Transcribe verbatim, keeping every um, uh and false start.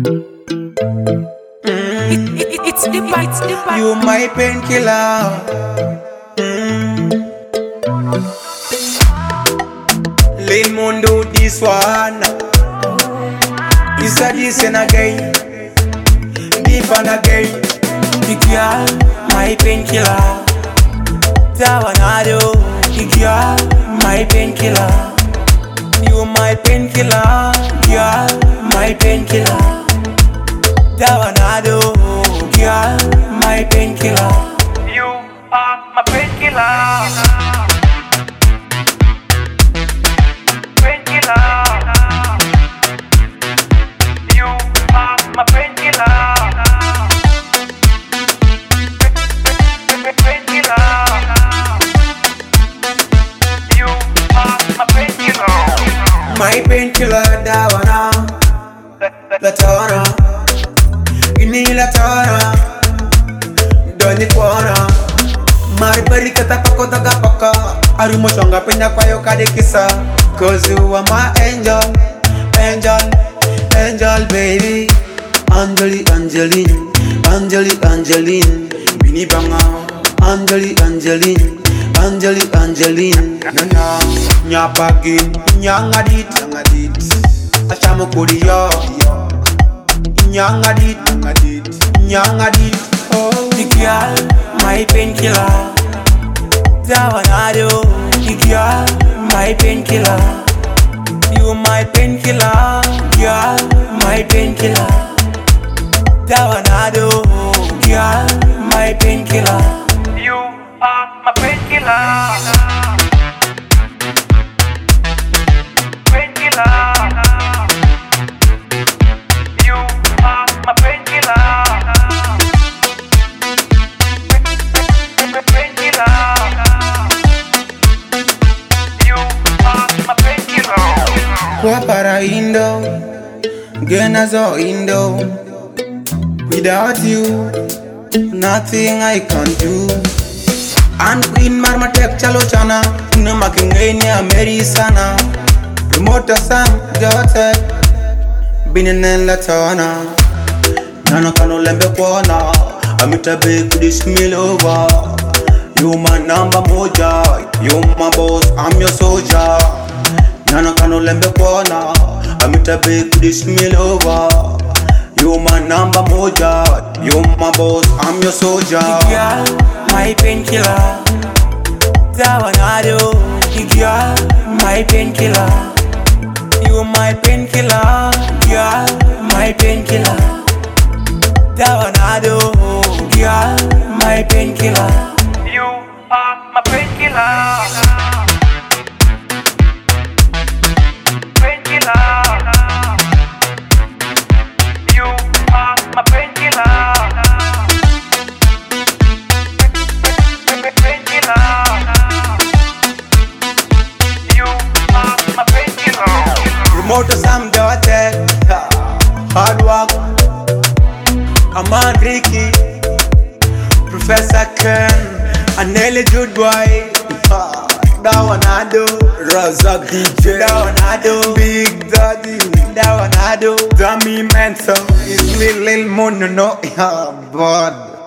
It, it, it's the bites, the bites. You my painkiller. Mm. Lil Mundo, this one. This a this and again. Deep and again. The girl, my painkiller. That one I do. The girl, my painkiller. You my painkiller. Girl, my painkiller. That one I do. Girl, my painkiller. You are my painkiller. Painkiller. You are my painkiller. Painkiller. You are my painkiller. My painkiller, that one ah. La tona. Ini la tona. Doni kwana. Mari bari kata pako daga paka. Arumo chonga penya kwa yo kade kisa. Cause you are my angel. Angel. Angel baby. Angeli Angeline. Angeli Angeline. Bini banga. Angeli Angeline. Angeli Angeline. Nana. Nyapagin. Nyangadit. Nyangadit. Ashamu kuriyo. Nyangadit. Nyangadit. Nyangadit. Oh. The girl, my painkiller. That one I do. The girl, my painkiller. You my painkiller. Girl, my painkiller. That one I do. Girl, my painkiller. You are my painkiller. Painkiller. You are my painkiller. Painkiller. You are my painkiller. Kwa para indo, gena zo indo. Without you, nothing I can do. And queen marma tek chalo chana, no making Mary sana. Remote sam jote, bininen la tona. Nana kano lembe kwana, amita big this meal over. You my number moja, you my boss, I'm your soldier. Nana kano lembe kwana, amita big this meal over. You my number moja, you my boss, I'm your soldier. The girl, my painkiller. That one I do. The girl, my painkiller. You my painkiller. Girl, my painkiller. That one I do. Girl, my painkiller. You are my painkiller. Painkiller. You are my painkiller. Painkiller. You are my painkiller. Remote Sam Jote. Hard work. Aman Ricky. Professor Ken. Anele Jude Boy. That one I do. Razak D J. That one I do. Big Daddy. That one I do. Dummy Mental. It's Lil Lil Mono. No. Yeah, but.